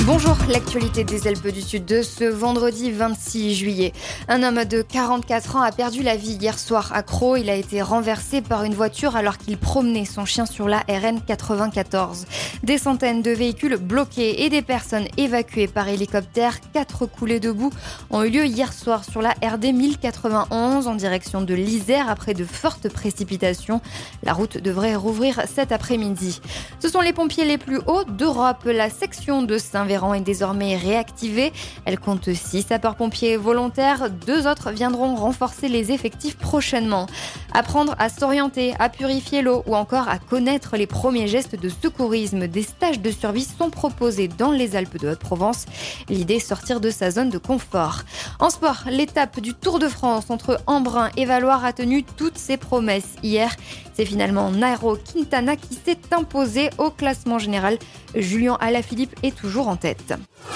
Bonjour, l'actualité des Alpes du Sud de ce vendredi 26 juillet. Un homme de 44 ans a perdu la vie hier soir à Crau. Il a été renversé par une voiture alors qu'il promenait son chien sur la RN 94. Des centaines de véhicules bloqués et des personnes évacuées par hélicoptère. 4 coulées de boue ont eu lieu hier soir sur la RD 1091 en direction de l'Isère après de fortes précipitations. La route devrait rouvrir cet après-midi. Ce sont les pompiers les plus hauts d'Europe. La section de Saint-Véran est désormais réactivée. Elle compte 6 sapeurs-pompiers volontaires. 2 autres viendront renforcer les effectifs prochainement. Apprendre à s'orienter, à purifier l'eau ou encore à connaître les premiers gestes de secourisme. Des stages de survie sont proposés dans les Alpes de Haute-Provence. L'idée, sortir de sa zone de confort. En sport, l'étape du Tour de France entre Embrun et Valloire a tenu toutes ses promesses hier. C'est finalement Nairo Quintana qui s'est imposé au classement général. Julien Alaphilippe est toujours en tête.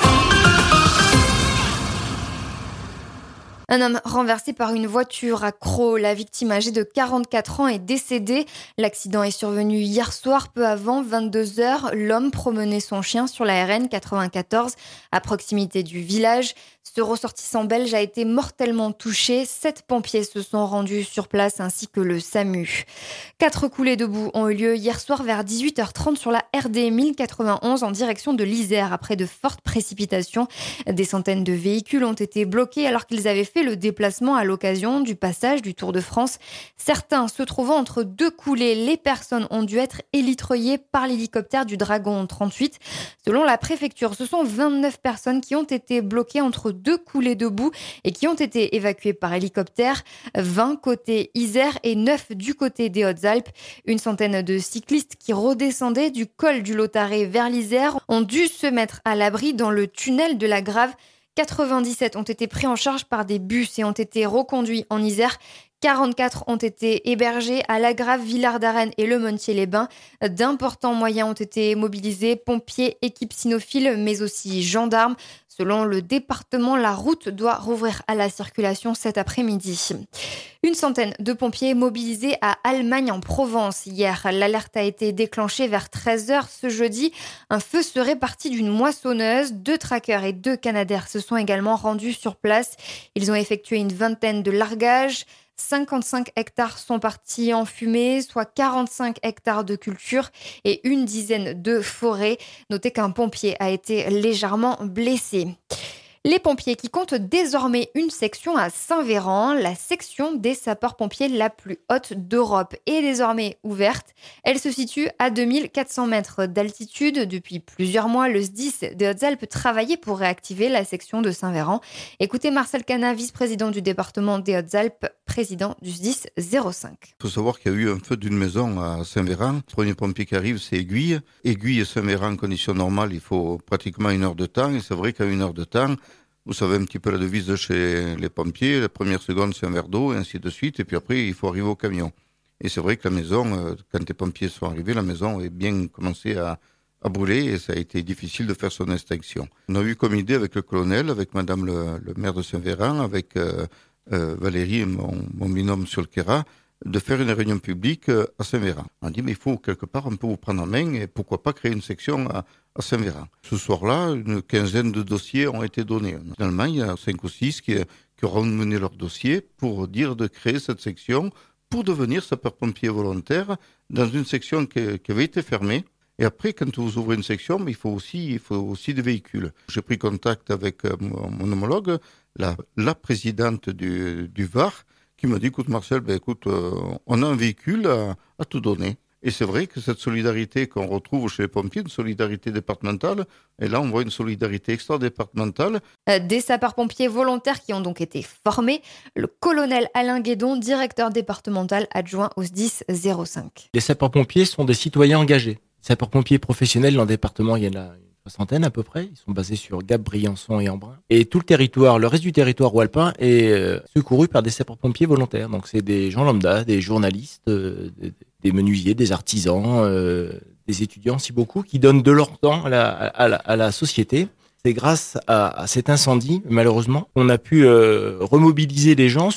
Un homme renversé par une voiture à Crau. La victime âgée de 44 ans est décédée. L'accident est survenu hier soir, peu avant 22h. L'homme promenait son chien sur la RN 94 à proximité du village. Ce ressortissant belge a été mortellement touché. 7 pompiers se sont rendus sur place ainsi que le SAMU. 4 coulées de boue ont eu lieu hier soir vers 18h30 sur la RD 1091 en direction de l'Isère après de fortes précipitations. Des centaines de véhicules ont été bloqués alors qu'ils avaient fait le déplacement à l'occasion du passage du Tour de France. Certains se trouvant entre 2 coulées, les personnes ont dû être élitreillées par l'hélicoptère du Dragon 38. Selon la préfecture, ce sont 29 personnes qui ont été bloquées entre 2 coulées de boue et qui ont été évacuées par hélicoptère. 20 côté Isère et 9 du côté des Hautes-Alpes. Une centaine de cyclistes qui redescendaient du col du Lautaret vers l'Isère ont dû se mettre à l'abri dans le tunnel de la Grave. 97 ont été pris en charge par des bus et ont été reconduits en Isère. 44 ont été hébergés à La Grave, Villard-d'Arène et Le Montier-les-Bains. D'importants moyens ont été mobilisés, pompiers, équipes cynophiles, mais aussi gendarmes. Selon le département, la route doit rouvrir à la circulation cet après-midi. Une centaine de pompiers mobilisés à Allemagne en Provence hier. L'alerte a été déclenchée vers 13h ce jeudi. Un feu serait parti d'une moissonneuse. 2 trackers et 2 canadaires se sont également rendus sur place. Ils ont effectué une vingtaine de largages. 55 hectares sont partis en fumée, soit 45 hectares de culture et une dizaine de forêts. Notez qu'un pompier a été légèrement blessé. Les pompiers qui comptent désormais une section à Saint-Véran, la section des sapeurs-pompiers la plus haute d'Europe est désormais ouverte. Elle se situe à 2400 mètres d'altitude. Depuis plusieurs mois, le SDIS des Hautes-Alpes travaillait pour réactiver la section de Saint-Véran. Écoutez Marcel Cana, vice-président du département des Hautes-Alpes, président du SDIS 05. Il faut savoir qu'il y a eu un feu d'une maison à Saint-Véran. Le premier pompier qui arrive, c'est Aiguille. Aiguille et Saint-Véran, en conditions normales, il faut pratiquement 1 heure de temps. Et c'est vrai qu'à 1 heure de temps, vous savez un petit peu la devise de chez les pompiers. La première seconde, c'est un verre d'eau, et ainsi de suite. Et puis après, il faut arriver au camion. Et c'est vrai que la maison, quand les pompiers sont arrivés, la maison est bien commencé à brûler et ça a été difficile de faire son extinction. On a eu comme idée avec le colonel, avec madame le maire de Saint-Véran, avec Valérie, mon binôme sur le Kéra, de faire une réunion publique à Saint-Véran. On a dit, mais il faut quelque part un peu vous prendre en main et pourquoi pas créer une section à Saint-Véran. Ce soir-là, une quinzaine de dossiers ont été donnés. Finalement, il y a 5 ou 6 qui auront mené leur dossier pour dire de créer cette section pour devenir sapeur-pompier volontaire dans une section qui avait été fermée. Et après, quand vous ouvrez une section, il faut aussi des véhicules. J'ai pris contact avec mon homologue, la présidente du Var, qui m'a dit, écoute Marcel, on a un véhicule à te donner. Et c'est vrai que cette solidarité qu'on retrouve chez les pompiers, une solidarité départementale, et là on voit une solidarité extra-départementale. Des sapeurs-pompiers volontaires qui ont donc été formés. Le colonel Alain Guédon, directeur départemental adjoint au SDIS 05. Les sapeurs-pompiers sont des citoyens engagés. Sapeurs-pompiers professionnels dans le département, il y en a une soixantaine à peu près. Ils sont basés sur Gap, Briançon et Embrun. Et tout le territoire, le reste du territoire wallapin est secouru par des sapeurs-pompiers volontaires. Donc c'est des gens lambda, des journalistes, des menuisiers, des artisans, des étudiants, si beaucoup, qui donnent de leur temps à la société. C'est grâce à cet incendie, malheureusement, qu'on a pu remobiliser les gens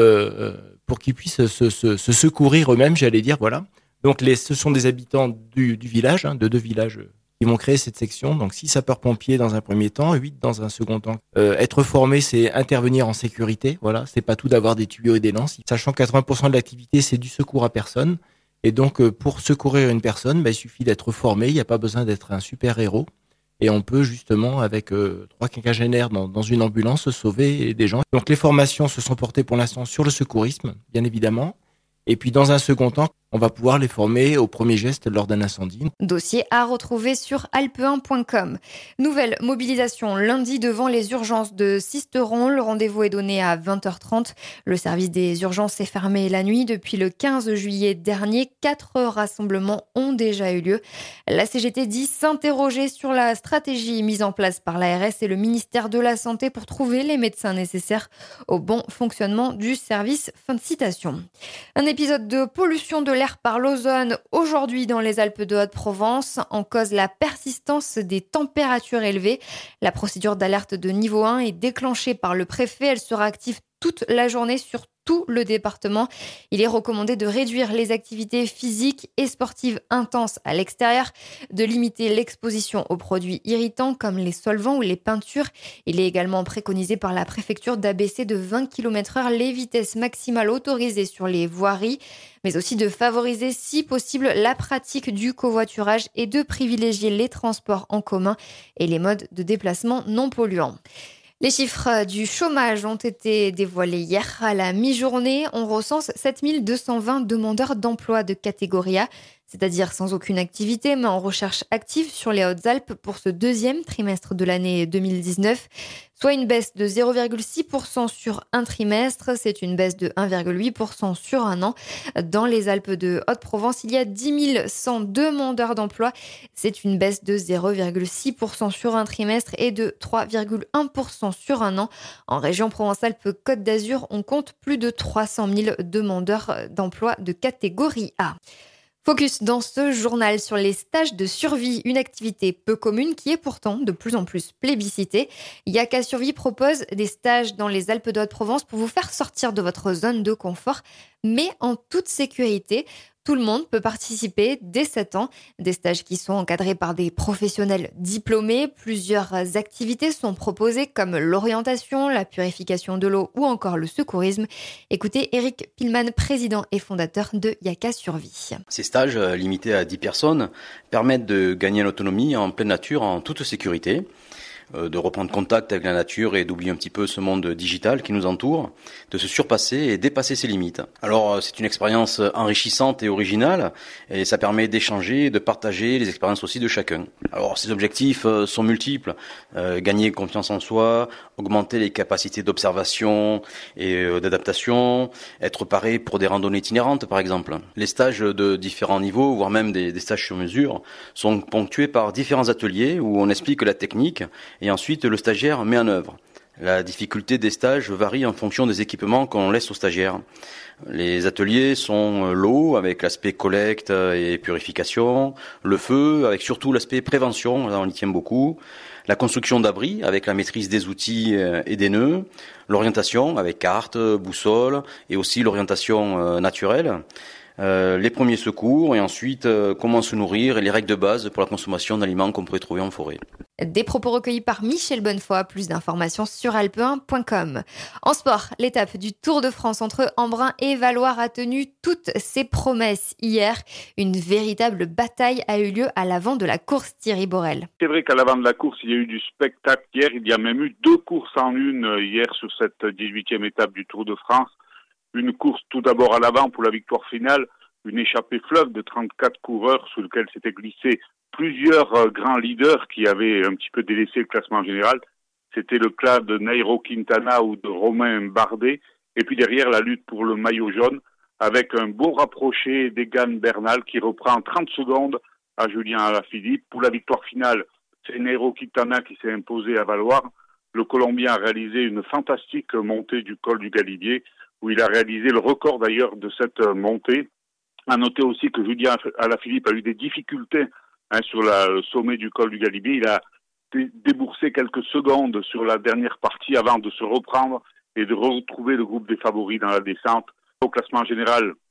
pour qu'ils puissent se secourir eux-mêmes, j'allais dire, voilà. Donc ce sont des habitants du village, de 2 villages qui vont créer cette section. Donc 6 sapeurs-pompiers dans un premier temps, 8 dans un second temps. Être formé, c'est intervenir en sécurité. Voilà, c'est pas tout d'avoir des tuyaux et des lances. Sachant que 80% de l'activité, c'est du secours à personne. Et donc pour secourir une personne, il suffit d'être formé. Il n'y a pas besoin d'être un super-héros. Et on peut justement, avec 3 quinquagénaires dans une ambulance, sauver des gens. Donc les formations se sont portées pour l'instant sur le secourisme, bien évidemment. Et puis dans un second temps, on va pouvoir les former aux premiers gestes lors d'un incendie. Dossier à retrouver sur alpe1.com. Nouvelle mobilisation lundi devant les urgences de Sisteron. Le rendez-vous est donné à 20h30. Le service des urgences est fermé la nuit depuis le 15 juillet dernier. 4 rassemblements ont déjà eu lieu. La CGT dit s'interroger sur la stratégie mise en place par l'ARS et le ministère de la Santé pour trouver les médecins nécessaires au bon fonctionnement du service. Fin de citation. Un épisode de pollution de l'air par l'ozone aujourd'hui dans les Alpes de Haute-Provence. En cause la persistance des températures élevées. La procédure d'alerte de niveau 1 est déclenchée par le préfet. Elle sera active toute la journée sur tout le département. Il est recommandé de réduire les activités physiques et sportives intenses à l'extérieur, de limiter l'exposition aux produits irritants comme les solvants ou les peintures. Il est également préconisé par la préfecture d'abaisser de 20 km/h les vitesses maximales autorisées sur les voiries, mais aussi de favoriser si possible la pratique du covoiturage et de privilégier les transports en commun et les modes de déplacement non polluants. Les chiffres du chômage ont été dévoilés hier. À la mi-journée, on recense 7220 demandeurs d'emploi de catégorie A, c'est-à-dire sans aucune activité, mais en recherche active sur les Hautes-Alpes pour ce deuxième trimestre de l'année 2019, soit une baisse de 0,6% sur un trimestre. C'est une baisse de 1,8% sur un an. Dans les Alpes de Haute-Provence, il y a 10 100 demandeurs d'emploi. C'est une baisse de 0,6% sur un trimestre et de 3,1% sur un an. En région Provence-Alpes-Côte d'Azur, on compte plus de 300 000 demandeurs d'emploi de catégorie A. Focus dans ce journal sur les stages de survie, une activité peu commune qui est pourtant de plus en plus plébiscitée. Yaka Survie propose des stages dans les Alpes de Haute-Provence pour vous faire sortir de votre zone de confort, mais en toute sécurité. Tout le monde peut participer dès 7 ans. Des stages qui sont encadrés par des professionnels diplômés. Plusieurs activités sont proposées comme l'orientation, la purification de l'eau ou encore le secourisme. Écoutez Eric Pillman, président et fondateur de Yaka Survie. Ces stages limités à 10 personnes permettent de gagner l'autonomie en pleine nature en toute sécurité, de reprendre contact avec la nature et d'oublier un petit peu ce monde digital qui nous entoure, de se surpasser et dépasser ses limites. Alors c'est une expérience enrichissante et originale et ça permet d'échanger et de partager les expériences aussi de chacun. Alors ces objectifs sont multiples, gagner confiance en soi, augmenter les capacités d'observation et d'adaptation, être paré pour des randonnées itinérantes par exemple. Les stages de différents niveaux, voire même des stages sur mesure, sont ponctués par différents ateliers où on explique la technique et ensuite le stagiaire met en œuvre. La difficulté des stages varie en fonction des équipements qu'on laisse aux stagiaires. Les ateliers sont l'eau avec l'aspect collecte et purification, le feu avec surtout l'aspect prévention, là on y tient beaucoup, la construction d'abris avec la maîtrise des outils et des nœuds, l'orientation avec carte, boussole et aussi l'orientation naturelle. Les premiers secours et ensuite comment se nourrir et les règles de base pour la consommation d'aliments qu'on pourrait trouver en forêt. Des propos recueillis par Michel Bonnefoy, plus d'informations sur alpe1.com. En sport, l'étape du Tour de France entre Embrun et Valloire a tenu toutes ses promesses hier. Une véritable bataille a eu lieu à l'avant de la course, Thierry Borel. C'est vrai qu'à l'avant de la course, il y a eu du spectacle hier. Il y a même eu 2 courses en une hier sur cette 18e étape du Tour de France. Une course tout d'abord à l'avant pour la victoire finale, une échappée fleuve de 34 coureurs sous lequel s'étaient glissés plusieurs grands leaders qui avaient un petit peu délaissé le classement général. C'était le cas de Nairo Quintana ou de Romain Bardet. Et puis derrière, la lutte pour le maillot jaune avec un beau rapproché d'Egan Bernal qui reprend 30 secondes à Julien Alaphilippe. Pour la victoire finale, c'est Nairo Quintana qui s'est imposé à Valloire. Le Colombien a réalisé une fantastique montée du col du Galibier où il a réalisé le record d'ailleurs de cette montée. À noter aussi que Julien Alaphilippe a eu des difficultés sur le sommet du col du Galibier. Il a déboursé quelques secondes sur la dernière partie avant de se reprendre et de retrouver le groupe des favoris dans la descente. Au classement général,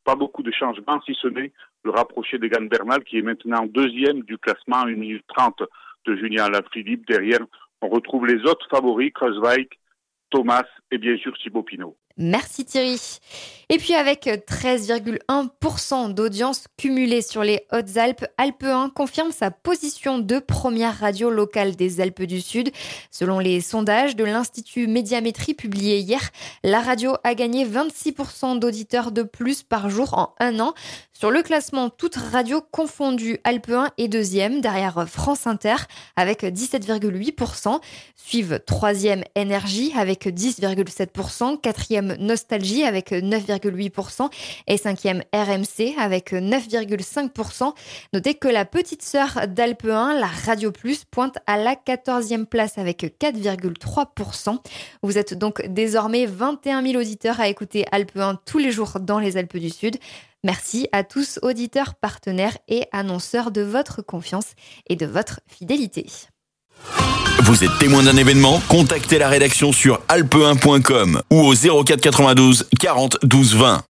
pas beaucoup de changements, si ce n'est le rapproché d'Egan Bernal qui est maintenant deuxième du classement, 1 minute 30 de Julien Alaphilippe. Derrière, on retrouve les autres favoris, Kruijswijk, Thomas et bien sûr Thibaut Pinot. Merci Thierry. Et puis avec 13,1% d'audience cumulée sur les Hautes-Alpes, Alpe 1 confirme sa position de première radio locale des Alpes du Sud. Selon les sondages de l'Institut Médiamétrie publiés hier, la radio a gagné 26% d'auditeurs de plus par jour en un an. Sur le classement, toutes radios confondues, Alpe 1 est deuxième, derrière France Inter avec 17,8%. Suivent troisième Énergie avec 10,7%, quatrième Nostalgie avec 9,8% et cinquième RMC avec 9,5%. Notez que la petite sœur d'Alpe 1, la Radio Plus, pointe à la 14e place avec 4,3%. Vous êtes donc désormais 21 000 auditeurs à écouter Alpe 1 tous les jours dans les Alpes du Sud. Merci à tous auditeurs, partenaires et annonceurs de votre confiance et de votre fidélité. Vous êtes témoin d'un événement? Contactez la rédaction sur alpe1.com ou au 04 92 40 12 20.